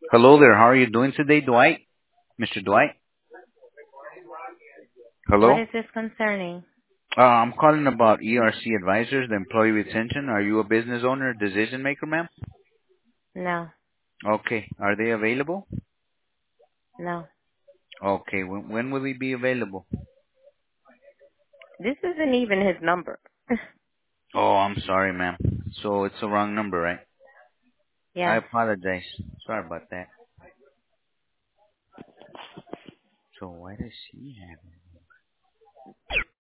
Hello there. How are you doing today, Dwight? Mr. Dwight? What Hello? is this concerning? I'm calling about ERC Advisors, the employee retention. Are you a business owner, decision maker, ma'am? No, Okay. Are they available? no. Okay. When will they be available? This isn't even his number. Oh, I'm sorry, ma'am. So it's the wrong number, right? I Yes. apologize. Sorry about that. So why does she have it?